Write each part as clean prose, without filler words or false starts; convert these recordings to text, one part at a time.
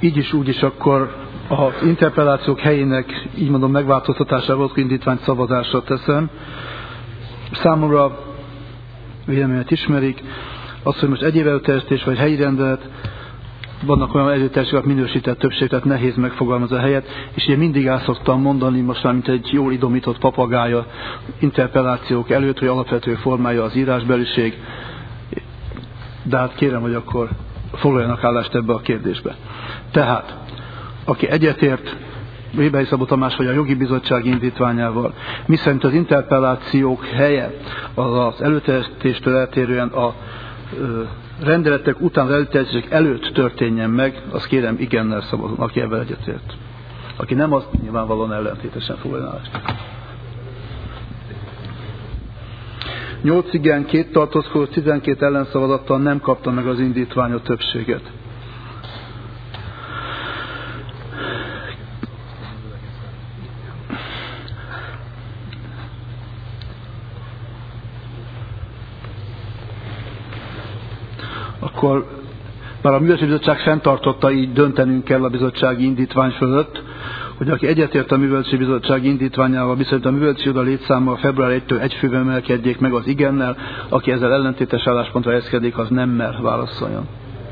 így is úgy is akkor az interpellációk helyének, így mondom, megváltoztatásával indítványt szavazásra teszem. Számomra, véleményet ismerik, az, hogy most egyéb előterjesztés vagy helyi rendelet, vannak olyan előterjesztések, minősített többség, tehát nehéz megfogalmazni a helyet, és ugye mindig el szoktam mondani, most már mint egy jól idomított papagája interpellációk előtt, hogy alapvető formája az írásbeliség, de hát kérem, hogy akkor foglaljanak állást ebbe a kérdésbe. Tehát, aki egyetért Vébeli Szabó Tamás vagy a jogi bizottság indítványával, miszerint az interpellációk helye az előterjesztéstől eltérően a rendeletek után, az előterjesztések előtt történjen meg, azt kérem igennel szavazom, aki ebben egyetért. Aki nem, az nyilvánvalóan ellentétesen foglaljon állást. 8 igen, 2 tartózkodó, 12 ellenszavazattal nem kapta meg az indítvány a többséget. Akkor már a Művelési Bizottság fenntartotta, így döntenünk kell a bizottsági indítvány fölött, hogy aki egyetért a Művelési Bizottság indítványával, viszont a művelési oda létszáma február 1-től egy fővel emelkedjék meg az igennel, aki ezzel ellentétes álláspontra helyezkedik, az nemmel válaszoljon.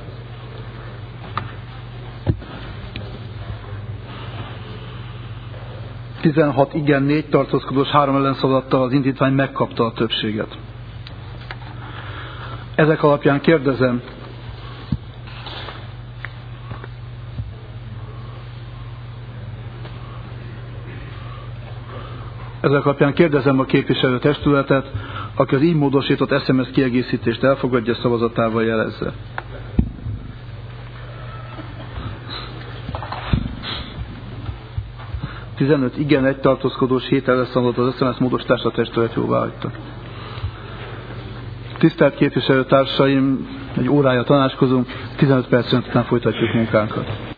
...16 igen, 4 tartózkodós, 3 ellenszavazattal az indítvány megkapta a többséget. Ezek alapján kérdezem, a képviselőtestületet, aki az így módosított SMS kiegészítést elfogadja, szavazatával jelezze. ...15 igen, 1 tartózkodós, 7 ellenszavazat az SMS módosításra a testület jóváhagyta. Tisztelt képviselőtársaim, egy órája tanácskozunk, 15 perc után folytatjuk munkánkat.